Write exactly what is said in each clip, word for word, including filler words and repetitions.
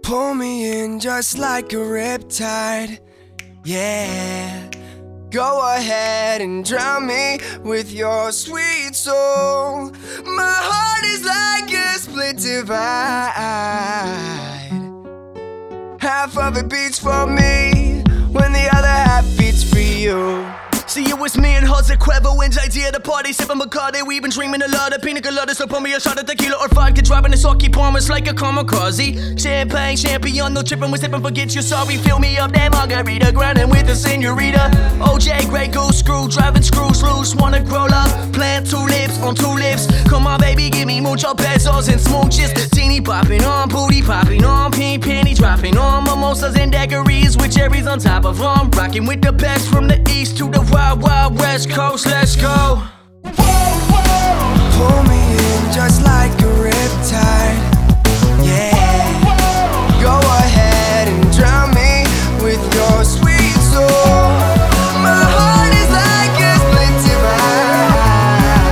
Pull me in just like a riptide, yeah. Go ahead and drown me with your sweet soul. My heart is like a split divide. Half of it beats for me when the other half beats for you. See, it was me and Jose Cuervo and J D at the party, sipping Bacardi. We been dreaming a lot of pina colada, so pour me a shot of tequila or vodka, dropping the sake bombers like a kamikaze. Champagne, champion, no tripping, we sipping, forget you're sorry. Fill me up that margarita, grinding with the senorita. O J, Grey Goose, screw, driving screws loose. Wanna grow up, plant tulips on tulips. Come on, baby, give me mucho pesos and smooches. Teeny popping on, booty popping on, pink penny dropping on. Mimosas and daiquiris with cherries on top of them. Rocking with the best from the east to the wild, wild west coast, let's go. Pull me in just like a riptide, yeah. Go ahead and drown me with your sweet soul. My heart is like a split divide.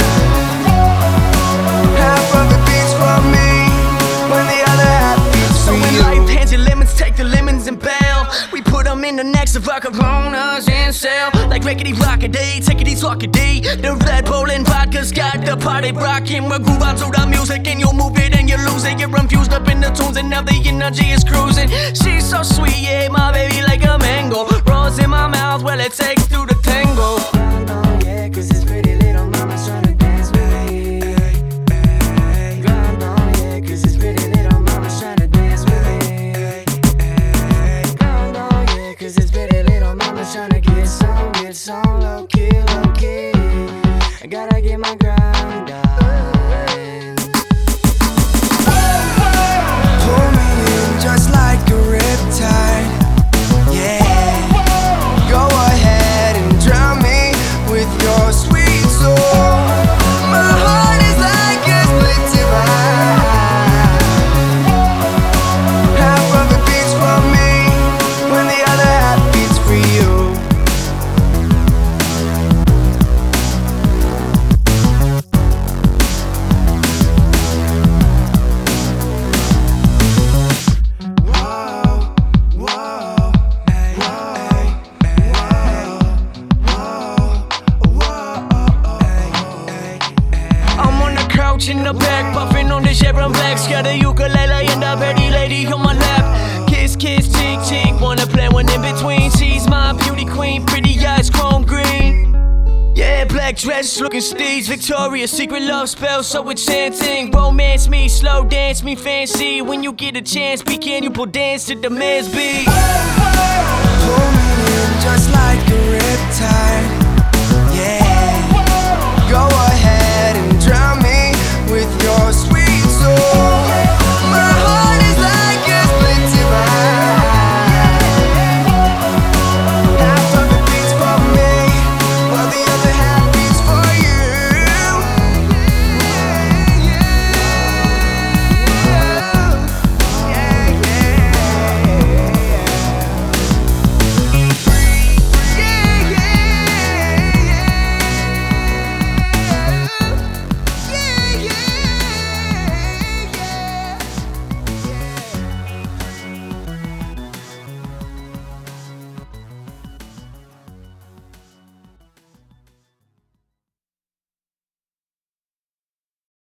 Half of it beats for me when the other half beats for you. So when life hands you lemons, take the lemons and bail. We put them in the necks of our Coronas and sell like rickety rockety, tickety talkety. The Red Bull and vodka's got the party rocking. We'll groove on to the music and you'll move it and you lose it. You're infused up in the tunes and now the energy is cruising. She's so sweet, yeah, my baby like a mango. Rose in my mouth, well it takes through the tango. Oh yeah, cause it's pretty little mama's trying to dance with me. Grind on, yeah, cause it's pretty little mama's trying to dance with me. Grind on, yeah, cause it's pretty little mama's trying to get some, get some low key, low key. I gotta get my grind on. Pull me in just like a riptide, yeah. Go ahead and drown me with your sweet soul. My heart is like a split divide. Half of it beats for me when the other half beats for you. In the back, puffing on the Chevron Blacks. Got a ukulele and a pretty lady on my lap. Kiss, kiss, cheek, cheek. Wanna play one in between. She's my beauty queen, pretty eyes, chrome green. Yeah, black dress, looking steeds. Victoria's Secret love spell, so enchanting. Romance me, slow dance me, fancy. When you get a chance, begin you pull dance to the man's beat. Pull me in just like a riptide, yeah. Go ahead and drown me with your